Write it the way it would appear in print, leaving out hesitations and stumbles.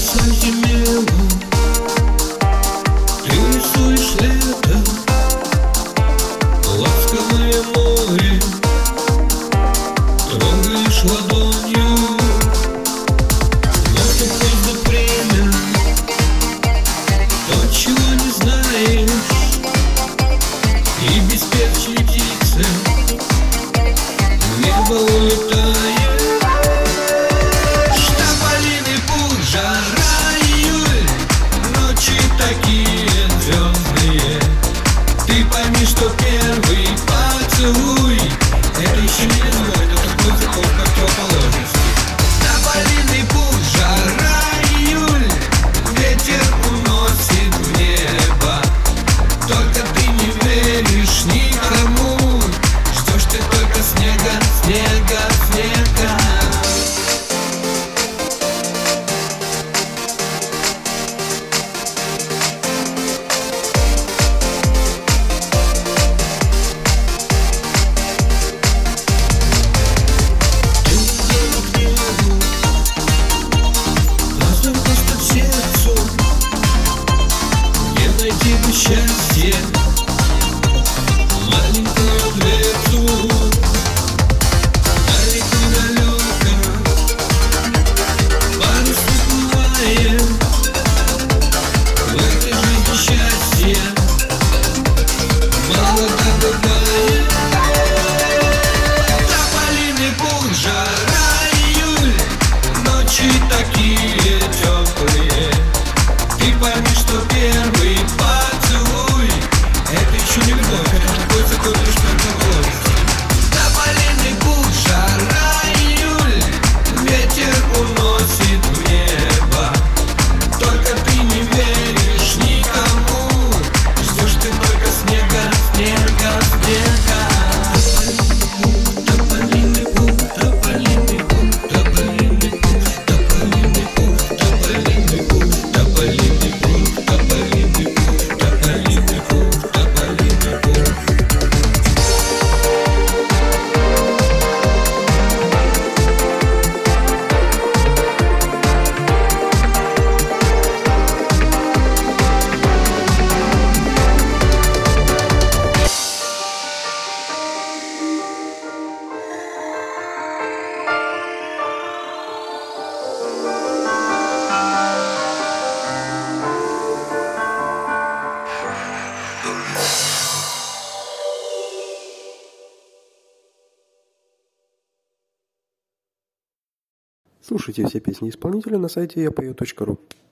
Затемнело, ты рисуешь лето, ласковое море, трогаешь ладонью. Наступает время, то, чего не знаешь, и без певчей птицы в небо улетаешь. Тополиный пух, жара, июль, ночи такие звездные. Ты пойми, что первый поцелуй — это еще не любовь, это такой закон противоположности. Тополиный пух, жара, июль, ветер уносит в небо. Только ты не веришь никому, ждешь ты только снега, снега, снега. Найти бы счастье, маленькую дверцу, далеко-далеко, парус уплываем. В этой жизни счастье мало добываем. Тополиный пух, жара, июль, ночи такие теплые. Ты пойми, что первый поцелуй — это еще не любовь, это такой закон лишь противоположности. Тополиный пух, жара, июль, ветер уносит в небо. Только ты не веришь никому, ждешь ты только снега, снега, снега. Тополиный пух, тополиный пух, тополиный пух, тополиный пух, тополиный пух, тополиный пух, тополиный пух, тополиный пух, тополиный пух. Слушайте все песни исполнителя на сайте yapою.ru.